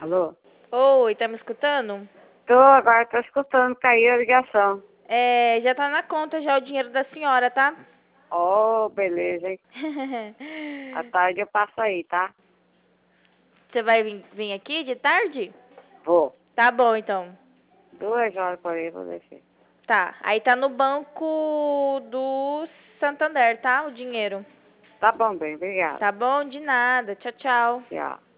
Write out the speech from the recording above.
Alô? Oi, tá me escutando? Agora tô escutando, caiu a ligação. Já tá na conta já o dinheiro da senhora, tá? Oh, beleza, hein? À tarde eu passo aí, tá? Você vai vir aqui de tarde? Vou. Tá bom, então. 2 horas por aí, vou descer. Tá. Aí tá no banco do Santander, tá? O dinheiro. Tá bom, bem, obrigado. Tá bom? De nada. Tchau, tchau. Tchau.